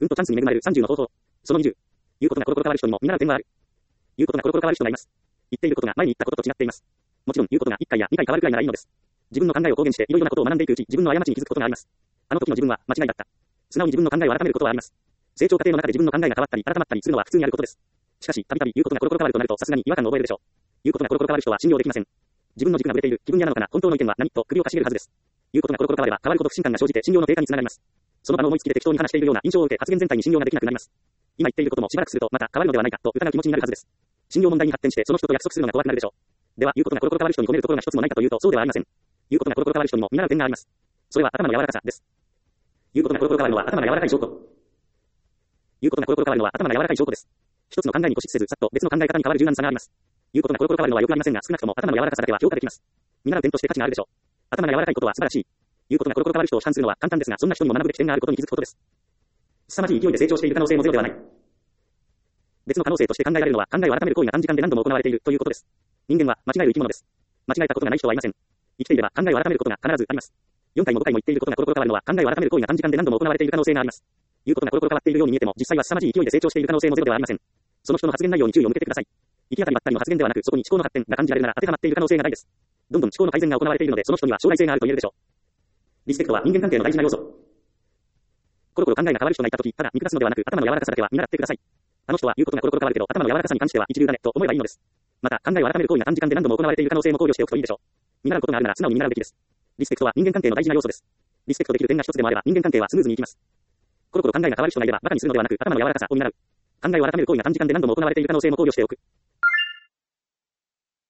運とチャンスに恵まれる30の方法。その20。言うことがコロコロ変わる人にも見習う点はある。言うことがコロコロ変わる人がいます。言っていることが前に言ったことと違っています。もちろん言うことが1回や2回変わるくらいならいいのです。自分の考えを公言していろいろなことを学んでいくうち、自分の過ちに気づくことがあります。あの時の自分は間違いだった。素直に自分の考えを改めることはあります。成長過程の中で自分の考えが変わったり改まったりするのは普通にあることです。しかし、たびたび言うことがコロコロ変わるとなるとさすがに違和感を覚えるでしょう。言うことがコロコロ変わる人は信用できません。自分の軸がぶれている、気分屋なのかな、本当の意見は何と首をかしげるはずです。言うことがコロコロ変われば変わるほど不信感が生じて信用の低下につながります。その場の思いつきで適当に話しているような印象を受け発言全体に信用ができなくなります。今言っていることもしばらくするとまた変わるのではないかと疑う気持ちになるはずです。信用問題に発展してその人と約束するのが怖くなるでしょう。では言うことがコロコロ変わる人に込めるところが一つもないかというとそうではありません。言うことがコロコロ変わる人にも見習う点があります。それは頭の柔らかさです。言うことがコロコロ変わるのは頭が柔らかい証拠。言うことがコロコロ変わるのは頭が柔らかい証拠です。一つの考えに固執せずさっと別の考え方に変わる柔軟さがあります。言うことがコロコロ変わるのはよくありませんが少なくとも頭の柔らかさだけは評価できます。見習う点として価値があるでしょう。頭が柔らかいことは素晴らしい。言うことがコロコロ変わる人を批判するのは簡単ですがそんな人にも学ぶべき点があることに気づくことです。凄まじい勢いで成長している可能性もゼロではない。別の可能性として考えられるのは考えを改める行為が短時間で何度も行われているということです。人間は間違える生き物です。間違えたことがない人はいません。生きていれば考えを改めることが必ずあります。4回も5回も言っていることがコロコロ変わるのは考えを改める行為が短時間で何度も行われている可能性があります。言うことがコロコロ変わっているように見えても実際は凄まじい勢いで成長している可能性もゼロではありません。その人の発言内容に注意を向けてください。行き当たりばったりの発言ではなくそこに思考の発展が感じられるなら当てはまっている可能性が大です。どんどん思考の改善が行われているのでその人には将来性があると言えるでしょう。リスペクトは人間関係の大事な要素。コロコロ考えが変わる人がいたときただ見下すのではなく頭の柔らかさだけは見習ってください。あの人は言うことがコロコロ変わるけど頭の柔らかさに関しては一流だねと思えばいいのです。また考えを改める行為が短時間で何度も行われている可能性も考慮しておくといいでしょう。見習うことがあるなら素直に見習うべきです。リスペクトは人間関係の大事な要素です。リスペクトできる点が一つでもあれば人間関係はスムーズにいきます。コロコロ考えが変わる人がいれば馬鹿にするのではなく頭の柔らかさを見習う。考えを改める行為が短時間で何度も行われている可能性も考慮しておく。